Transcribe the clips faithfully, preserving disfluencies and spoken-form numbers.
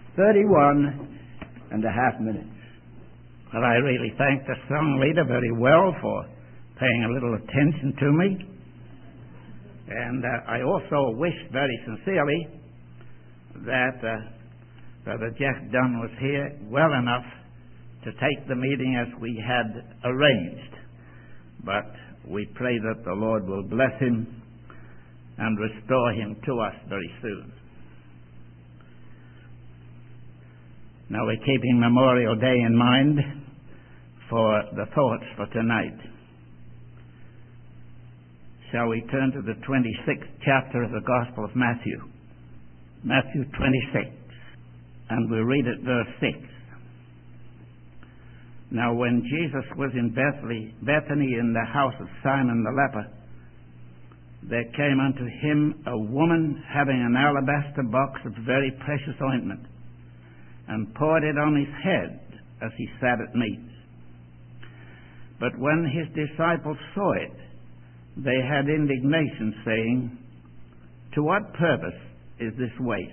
thirty-one and a half minutes. Well, I really thank the song leader very well for paying a little attention to me. And uh, I also wish very sincerely that uh, Brother Jeff Dunn was here well enough to take the meeting as we had arranged. But we pray that the Lord will bless him and restore him to us very soon. Now we're keeping Memorial Day in mind for the thoughts for tonight. Shall we turn to the twenty-sixth chapter of the Gospel of Matthew? Matthew twenty-six, and we'll read at verse six. Now when Jesus was in Bethany, Bethany in the house of Simon the leper, there came unto him a woman having an alabaster box of very precious ointment, and poured it on his head as he sat at meat. But when his disciples saw it, they had indignation, saying, To what purpose is this waste?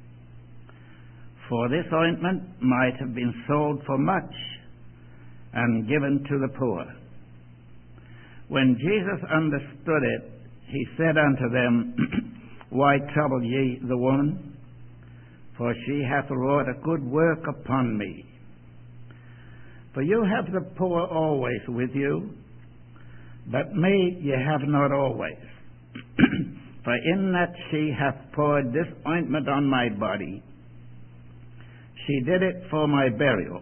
For this ointment might have been sold for much, and given to the poor. When Jesus understood it, he said unto them, Why trouble ye the woman? For she hath wrought a good work upon me. For you have the poor always with you, but me ye have not always. For in that she hath poured this ointment on my body, she did it for my burial.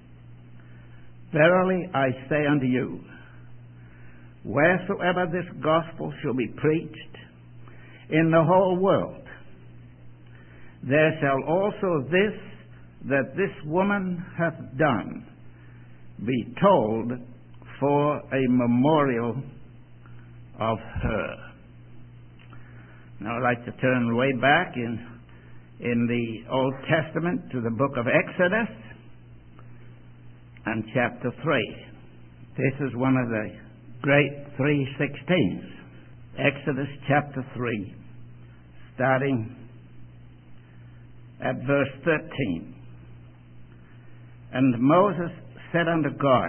Verily I say unto you, wheresoever this gospel shall be preached in the whole world, there shall also this that this woman hath done be told for a memorial of her. Now I'd like to turn way back in in the Old Testament to the book of Exodus and chapter three. This is one of the great three sixteens. Exodus chapter three, starting at verse thirteen. And Moses said unto God,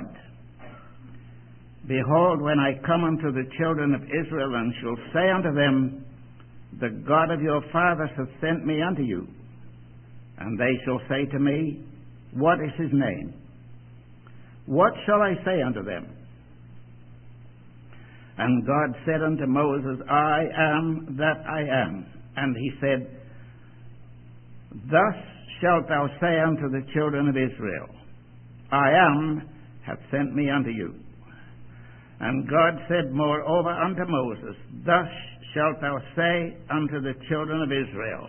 Behold, when I come unto the children of Israel, and shall say unto them, The God of your fathers hath sent me unto you, and they shall say to me, What is his name? What shall I say unto them? And God said unto Moses, I am that I am. And he said, Thus shalt thou say unto the children of Israel, I am hath sent me unto you. And God said moreover unto Moses, Thus shalt thou say unto the children of Israel,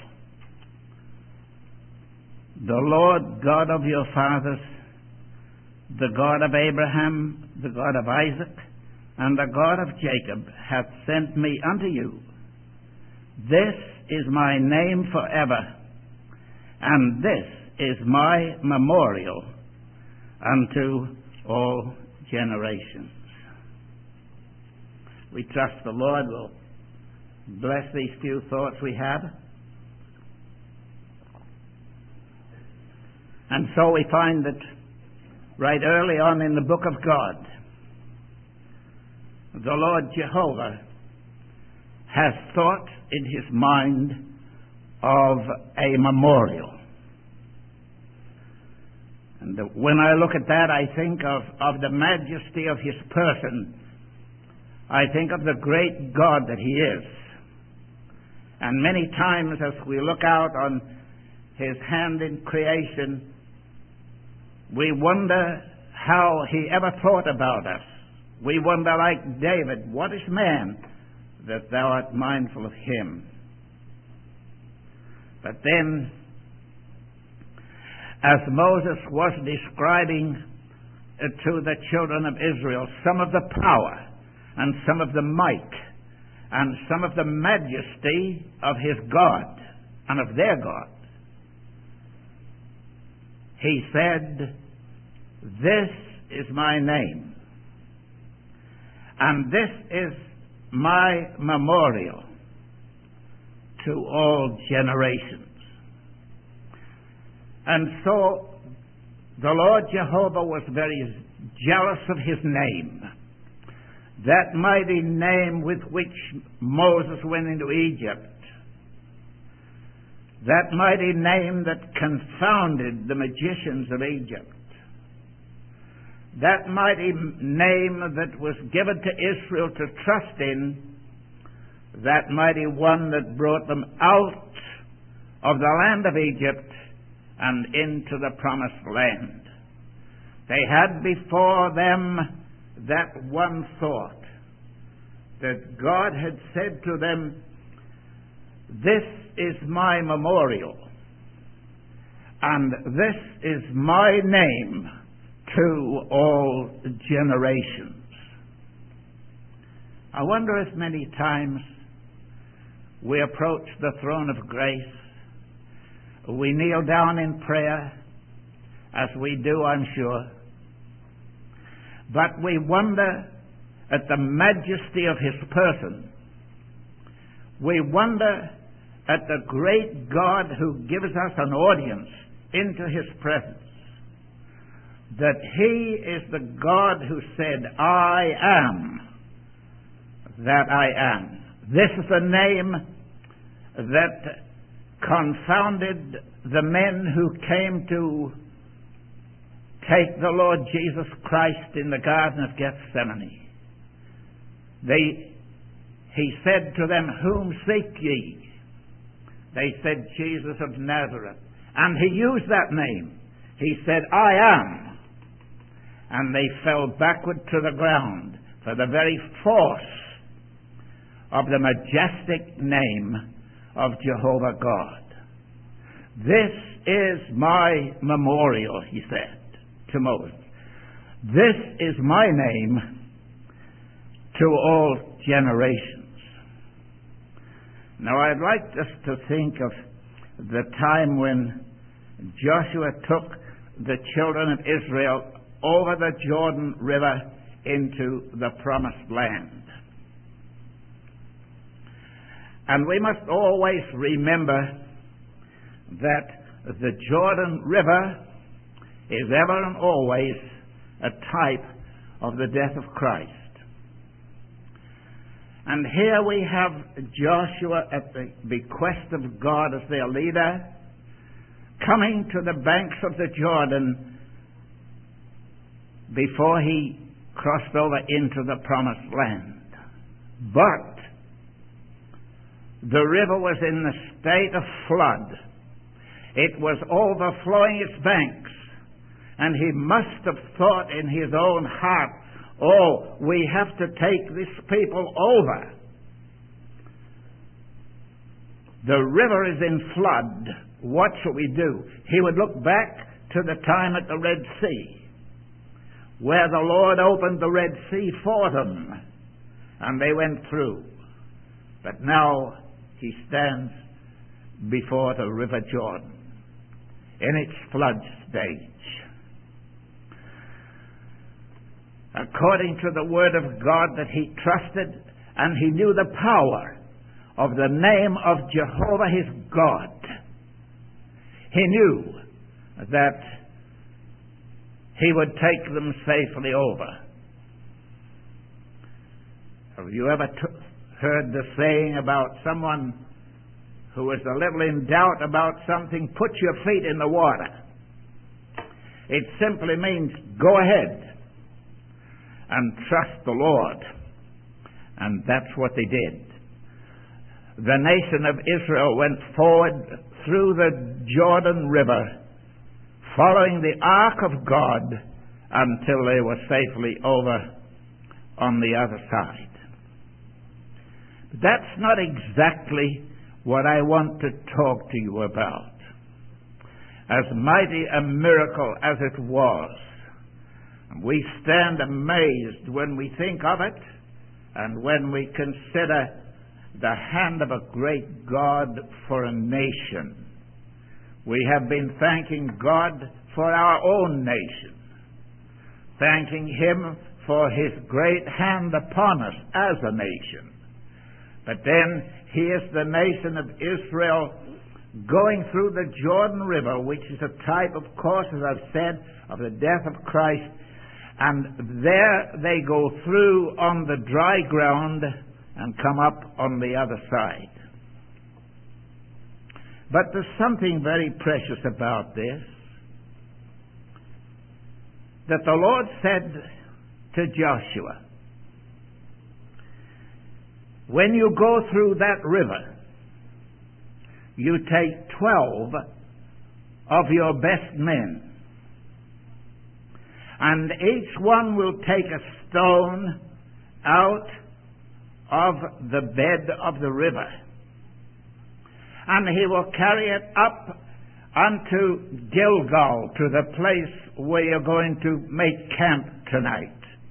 The Lord God of your fathers, the God of Abraham, the God of Isaac, and the God of Jacob, hath sent me unto you. This is my name forever, and this is my memorial unto all generations. We trust the Lord will bless these few thoughts we have. And so we find that right early on in the book of God, the Lord Jehovah has thought in his mind of a memorial. And when I look at that, I think of, of the majesty of his person. I think of the great God that he is. And many times as we look out on his hand in creation, we wonder how he ever thought about us. We wonder, like David, what is man that thou art mindful of him? But then, as Moses was describing to the children of Israel some of the power and some of the might and some of the majesty of his God and of their God, he said, This is my name, and this is my memorial to all generations. And so the Lord Jehovah was very jealous of his name. That mighty name with which Moses went into Egypt. That mighty name that confounded the magicians of Egypt. That mighty name that was given to Israel to trust in. That mighty one that brought them out of the land of Egypt and into the promised land. They had before them that one thought, that God had said to them, "This is my memorial, and this is my name to all generations." I wonder if many times we approach the throne of grace, we kneel down in prayer, as we do, I'm sure, but we wonder at the majesty of his person. We wonder at the great God who gives us an audience into his presence. That he is the God who said, "I am that I am." This is a name that confounded the men who came to take the Lord Jesus Christ in the Garden of Gethsemane. They, he said to them, "Whom seek ye?" They said, "Jesus of Nazareth." And he used that name. He said, "I am." And they fell backward to the ground for the very force of the majestic name of Jehovah God. "This is my memorial," he said to Moses. "This is my name to all generations." Now I'd like us to think of the time when Joshua took the children of Israel over the Jordan River into the promised land. And we must always remember that the Jordan River is ever and always a type of the death of Christ. And here we have Joshua at the bequest of God as their leader, coming to the banks of the Jordan before he crossed over into the promised land. But the river was in the state of flood. It was overflowing its banks. And he must have thought in his own heart, "Oh, we have to take these people over. The river is in flood. What shall we do?" He would look back to the time at the Red Sea, where the Lord opened the Red Sea for them, and they went through. But now he stands before the River Jordan in its flood stage. According to the Word of God that he trusted, and he knew the power of the name of Jehovah his God, he knew that he would take them safely over. Have you ever t- heard the saying about someone who was a little in doubt about something? Put your feet in the water. It simply means go ahead and trust the Lord. And that's what they did. The nation of Israel went forward through the Jordan River, following the ark of God until they were safely over on the other side. But that's not exactly what I want to talk to you about. As mighty a miracle as it was, we stand amazed when we think of it and when we consider the hand of a great God for a nation. We have been thanking God for our own nation, thanking him for his great hand upon us as a nation. But then here's the nation of Israel going through the Jordan River, which is a type, of course, as I've said, of the death of Christ. And there they go through on the dry ground and come up on the other side. But there's something very precious about this, that the Lord said to Joshua, when you go through that river, you take twelve of your best men, and each one will take a stone out of the bed of the river, and he will carry it up unto Gilgal, to the place where you're going to make camp tonight.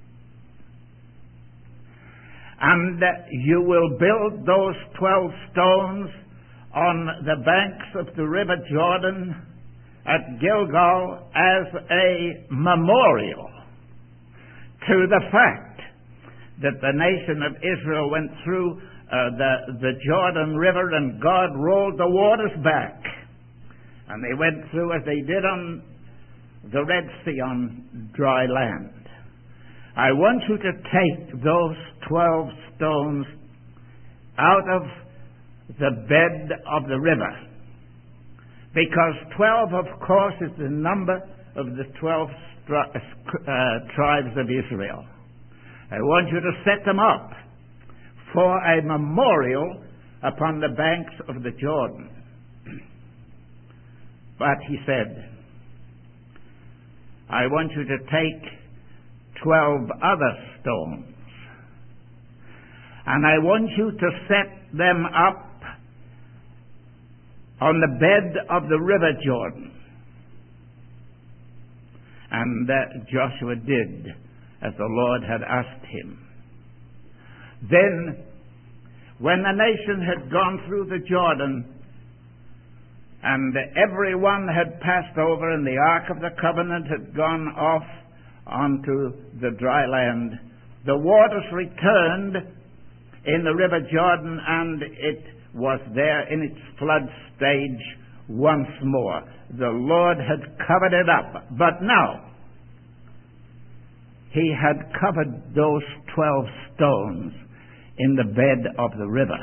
And you will build those twelve stones on the banks of the river Jordan at Gilgal as a memorial to the fact that the nation of Israel went through uh, the, the Jordan River and God rolled the waters back. And they went through as they did on the Red Sea on dry land. I want you to take those twelve stones out of the bed of the river, because twelve, of course, is the number of the twelve stri- uh, tribes of Israel. I want you to set them up for a memorial upon the banks of the Jordan. But he said, I want you to take twelve other stones, and I want you to set them up on the bed of the river Jordan. And uh, Joshua did as the Lord had asked him. Then, when the nation had gone through the Jordan, and everyone had passed over, and the Ark of the Covenant had gone off onto the dry land, the waters returned in the river Jordan, and it was there in its flood stage once more. The Lord had covered it up. But now, he had covered those twelve stones in the bed of the river.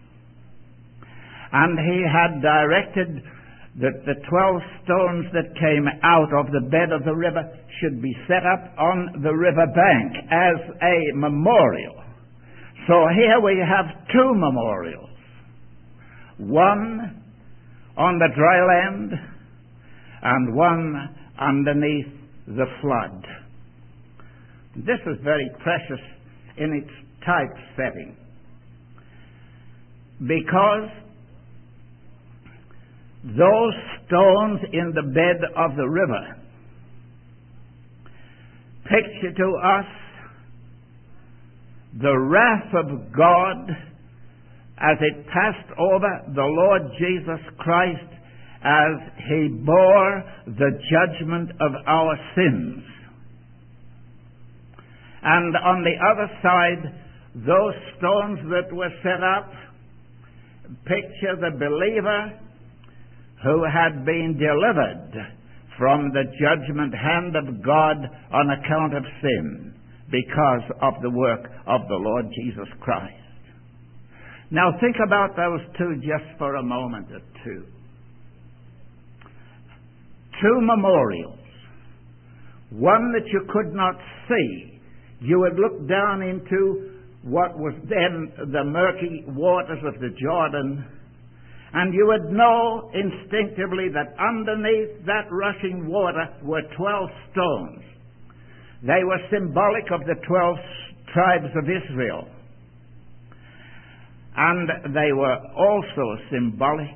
And he had directed that the twelve stones that came out of the bed of the river should be set up on the river bank as a memorial. So here we have two memorials. One on the dry land and one underneath the flood. This is very precious in its typesetting, because those stones in the bed of the river picture to us the wrath of God as it passed over the Lord Jesus Christ as he bore the judgment of our sins. And on the other side, those stones that were set up picture the believer who had been delivered from the judgment hand of God on account of sin because of the work of the Lord Jesus Christ. Now think about those two just for a moment or two. Two memorials. One that you could not see. You would look down into what was then the murky waters of the Jordan, and you would know instinctively that underneath that rushing water were twelve stones. They were symbolic of the twelve tribes of Israel. And they were also symbolic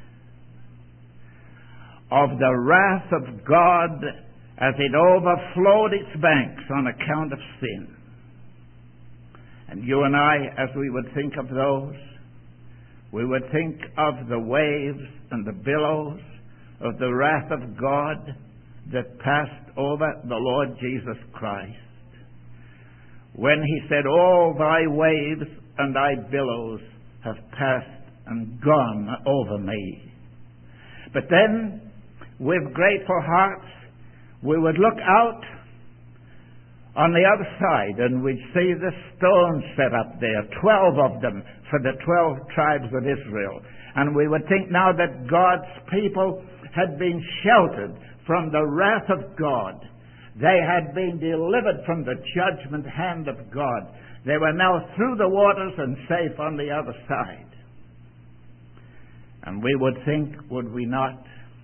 of the wrath of God as it overflowed its banks on account of sin. And you and I, as we would think of those, we would think of the waves and the billows of the wrath of God that passed over the Lord Jesus Christ, when he said, all thy waves and thy billows have passed and gone over me. But then, with grateful hearts, we would look out on the other side and we'd see the stones set up there, twelve of them for the twelve tribes of Israel. And we would think now that God's people had been sheltered from the wrath of God. They had been delivered from the judgment hand of God. They were now through the waters and safe on the other side. And we would think, would we not,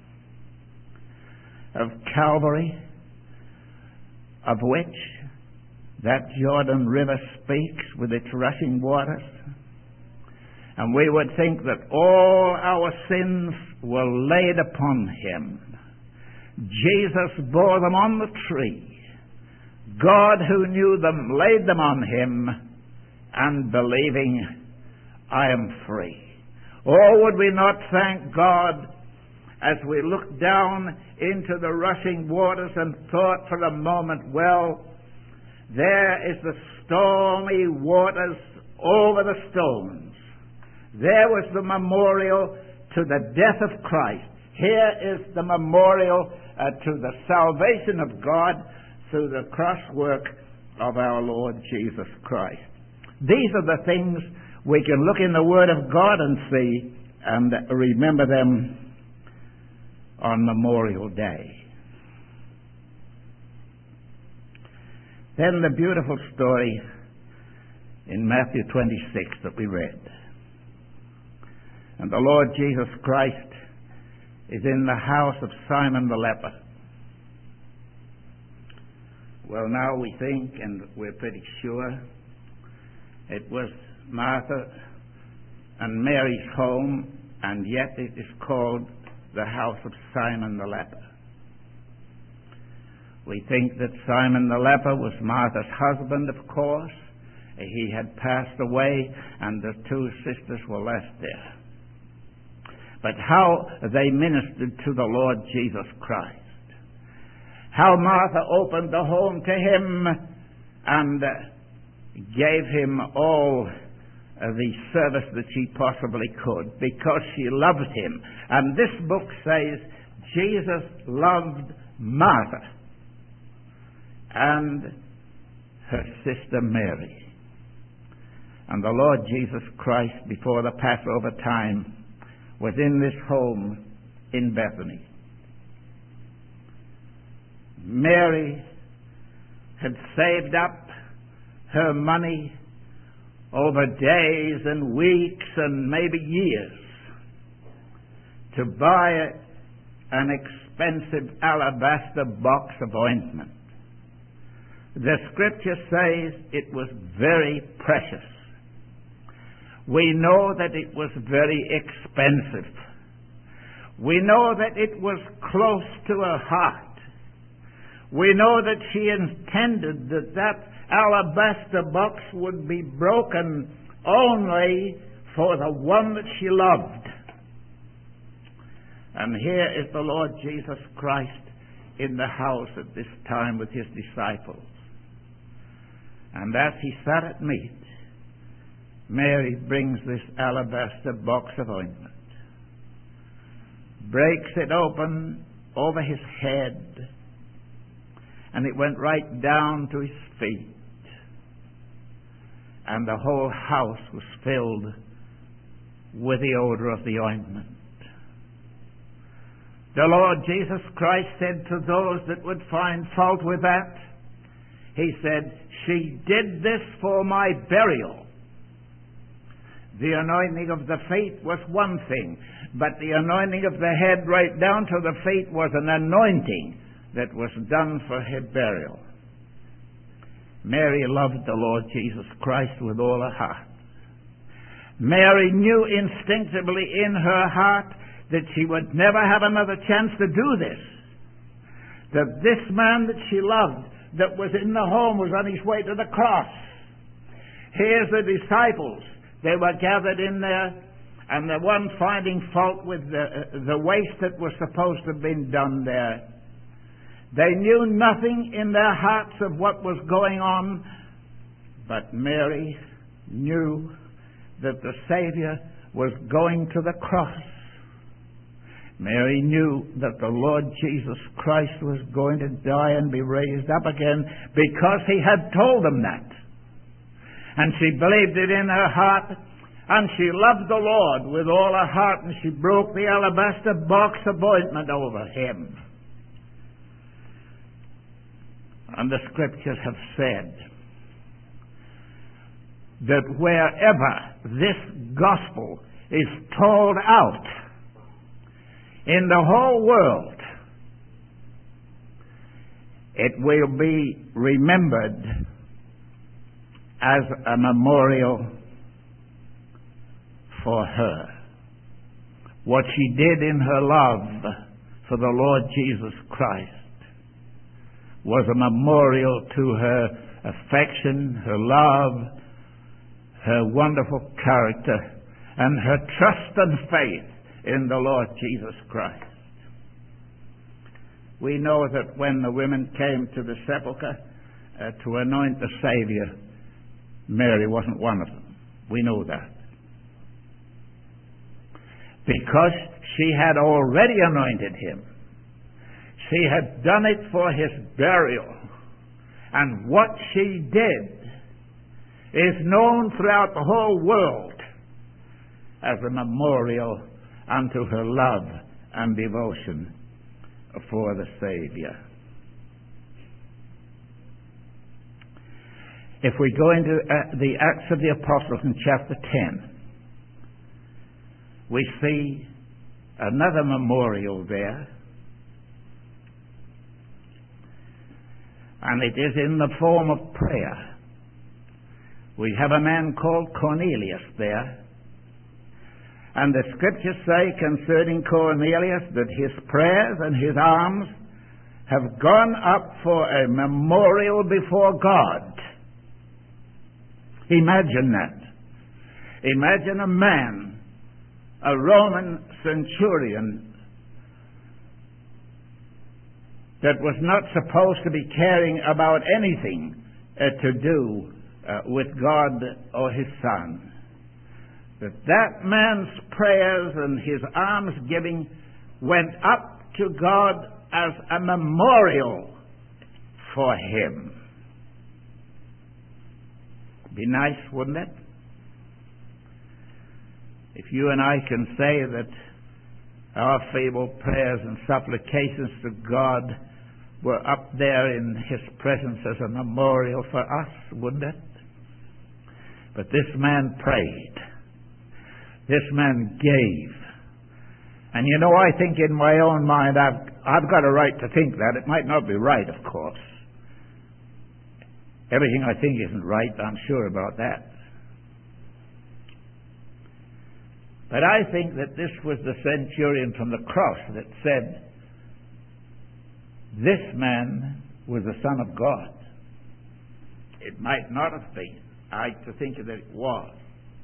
of Calvary, of which that Jordan River speaks with its rushing waters. And we would think that all our sins were laid upon him. Jesus bore them on the tree. God, who knew them, laid them on him, and believing, I am free. Oh, would we not thank God as we look down into the rushing waters and thought for a moment, well, there is the stormy waters over the stones. There was the memorial to the death of Christ. Here is the memorial uh, to the salvation of God through the cross work of our Lord Jesus Christ. These are the things we can look in the Word of God and see and remember them on Memorial Day. Then the beautiful story in Matthew twenty-six that we read. And the Lord Jesus Christ is in the house of Simon the leper. Well, now we think, and we're pretty sure, it was Martha and Mary's home, and yet it is called the house of Simon the leper. We think that Simon the leper was Martha's husband, of course. He had passed away, and the two sisters were left there. But how they ministered to the Lord Jesus Christ. How Martha opened the home to him and gave him all the service that she possibly could because she loved him. And this book says Jesus loved Martha and her sister Mary. And the Lord Jesus Christ, before the Passover time, was in this home in Bethany. Mary had saved up her money over days and weeks and maybe years to buy an expensive alabaster box of ointment. The scripture says it was very precious. We know that it was very expensive. We know that it was close to her heart. We know that she intended that that alabaster box would be broken only for the one that she loved. And here is the Lord Jesus Christ in the house at this time with his disciples. And as he sat at meat, Mary brings this alabaster box of ointment, breaks it open over his head, and it went right down to his feet. And the whole house was filled with the odor of the ointment. The Lord Jesus Christ said to those that would find fault with that, he said, she did this for my burial. The anointing of the feet was one thing, but the anointing of the head right down to the feet was an anointing that was done for her burial. Mary loved the Lord Jesus Christ with all her heart. Mary knew instinctively in her heart that she would never have another chance to do this. That this man that she loved, that was in the home, was on his way to the cross. Here's the disciples. They were gathered in there, and the one finding fault with the, the waste that was supposed to have been done there. They knew nothing in their hearts of what was going on, but Mary knew that the Savior was going to the cross. Mary knew that the Lord Jesus Christ was going to die and be raised up again because he had told them that. And she believed it in her heart, and she loved the Lord with all her heart, and she broke the alabaster box of ointment over him. And the scriptures have said that wherever this gospel is told out in the whole world, it will be remembered as a memorial for her. What she did in her love for the Lord Jesus Christ was a memorial to her affection, her love, her wonderful character, and her trust and faith in the Lord Jesus Christ. We know that when the women came to the sepulchre uh, to anoint the Savior, Mary wasn't one of them. We know that. Because she had already anointed him. She had done it for his burial. And what she did is known throughout the whole world as a memorial unto her love and devotion for the Savior. If we go into uh, the Acts of the Apostles in chapter ten, we see another memorial there, and it is in the form of prayer. We have a man called Cornelius there, and the scriptures say concerning Cornelius that his prayers and his alms have gone up for a memorial before God. Imagine that. Imagine a man, a Roman centurion, that was not supposed to be caring about anything uh, to do uh, with God or his Son. That that man's prayers and his almsgiving went up to God as a memorial for him. Be nice, wouldn't it? If you and I can say that our feeble prayers and supplications to God were up there in his presence as a memorial for us, wouldn't it? But this man prayed. This man gave. And you know, I think in my own mind, I've, I've got a right to think that. It might not be right, of course. Everything I think isn't right, I'm sure about that. But I think that this was the centurion from the cross that said, this man was the Son of God. It might not have been. I like to think that it was.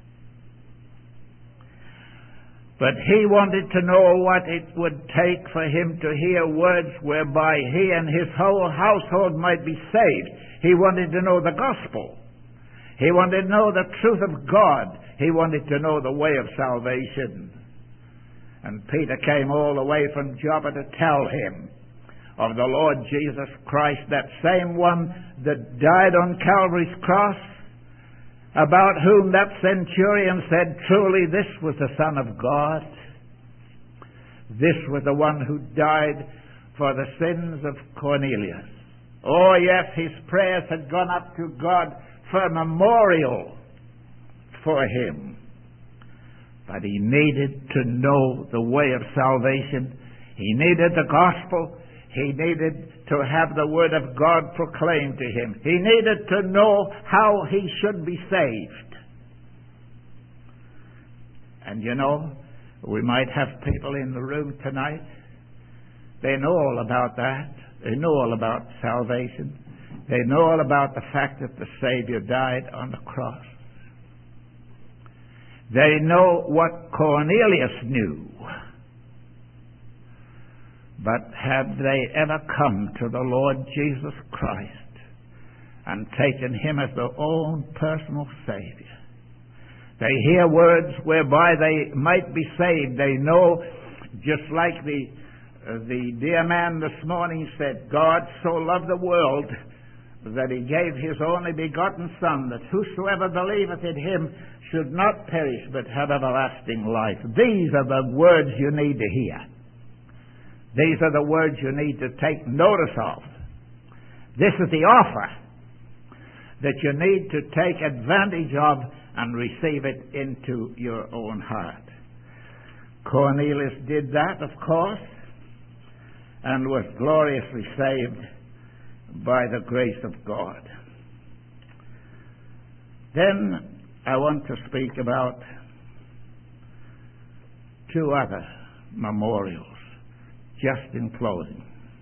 But he wanted to know what it would take for him to hear words whereby he and his whole household might be saved. He wanted to know the gospel. He wanted to know the truth of God. He wanted to know the way of salvation. And Peter came all the way from Joppa to tell him of the Lord Jesus Christ, that same one that died on Calvary's cross, about whom that centurion said, truly this was the Son of God. This was the one who died for the sins of Cornelius. Oh yes, his prayers had gone up to God for a memorial for him. But he needed to know the way of salvation. He needed the gospel. He needed to have the word of God proclaimed to him. He needed to know how he should be saved. And you know, we might have people in the room tonight. They know all about that. They know all about salvation. They know all about the fact that the Savior died on the cross. They know what Cornelius knew. But have they ever come to the Lord Jesus Christ and taken him as their own personal Savior? They hear words whereby they might be saved. They know Just like the, uh, the dear man this morning said, God so loved the world that he gave his only begotten Son, that whosoever believeth in him should not perish but have everlasting life. These are the words you need to hear. These are the words you need to take notice of. This is the offer that you need to take advantage of and receive it into your own heart. Cornelius did that, of course, and was gloriously saved by the grace of God. Then I want to speak about two other memorials, just in closing.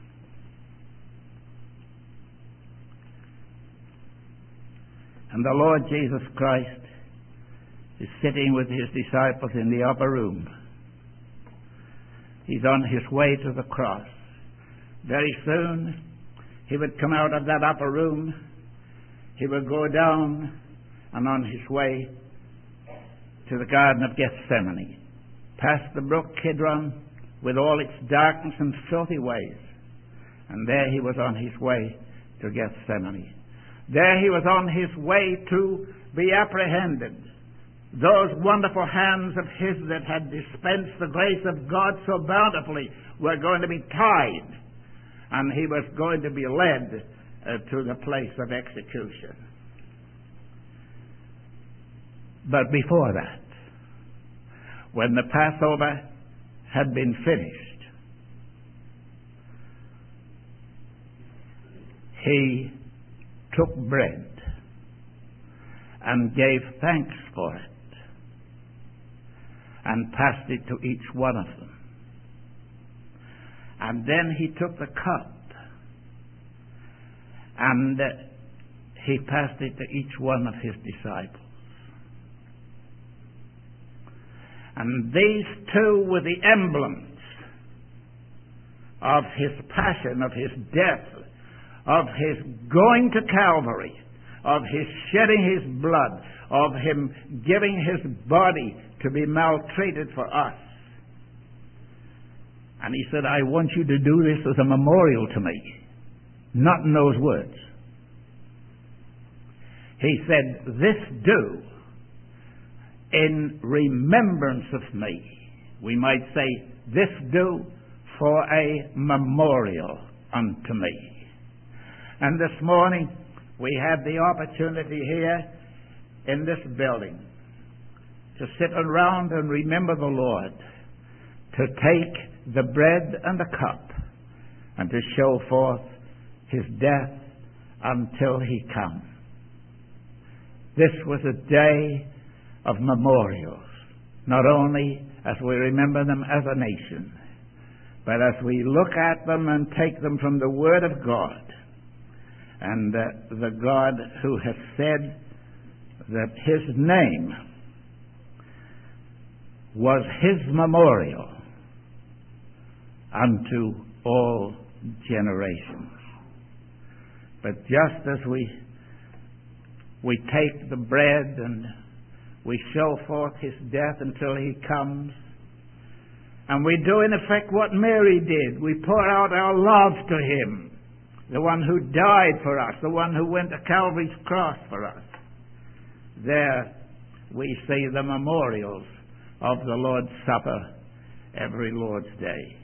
And the Lord Jesus Christ is sitting with his disciples in the upper room. He's on his way to the cross. Very soon, he would come out of that upper room. He would go down and on his way to the Garden of Gethsemane, past the brook Kidron with all its darkness and filthy ways. And there he was on his way to Gethsemane. There he was on his way to be apprehended. Those wonderful hands of his that had dispensed the grace of God so bountifully were going to be tied, and he was going to be led uh, to the place of execution. But before that, when the Passover had been finished, he took bread and gave thanks for it and passed it to each one of them. And then he took the cup and he passed it to each one of his disciples. And these two were the emblems of his passion, of his death, of his going to Calvary, of his shedding his blood, of him giving his body to be maltreated for us. And he said, I want you to do this as a memorial to me. Not in those words. He said, this do in remembrance of me. We might say, this do for a memorial unto me. And this morning, we had the opportunity here in this building to sit around and remember the Lord, to take the bread and the cup, and to show forth his death until he come. This was a day of memorials, not only as we remember them as a nation, but as we look at them and take them from the Word of God. And uh, the God who has said that his name was his memorial unto all generations. But just as we we take the bread and we show forth his death until he comes, and we do in effect what Mary did, we pour out our love to him, the one who died for us, the one who went to Calvary's cross for us. There we see the memorials of the Lord's Supper every Lord's Day.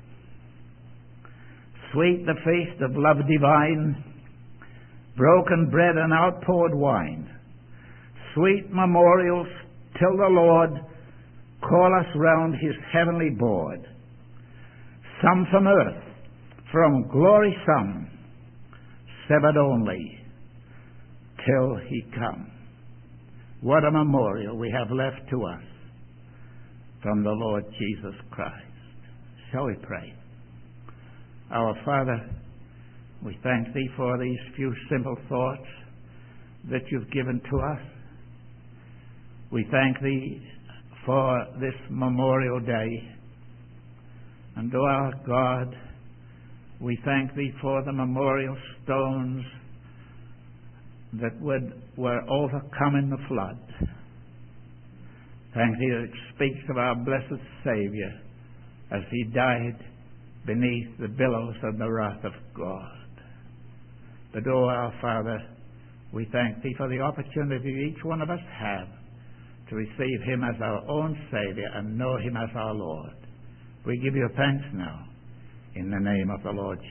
Sweet the feast of love divine, broken bread and outpoured wine. Sweet memorials till the Lord call us round his heavenly board. Some from earth, from glory some, severed only till he come. What a memorial we have left to us from the Lord Jesus Christ. Shall we pray? Our Father, we thank thee for these few simple thoughts that you've given to us. We thank thee for this Memorial Day. And, O our God, we thank thee for the memorial stones that would, were overcome in the flood. Thank thee that it speaks of our blessed Savior as he died beneath the billows of the wrath of God. But, oh, our Father, we thank Thee for the opportunity each one of us have to receive Him as our own Savior and know Him as our Lord. We give You thanks now in the name of the Lord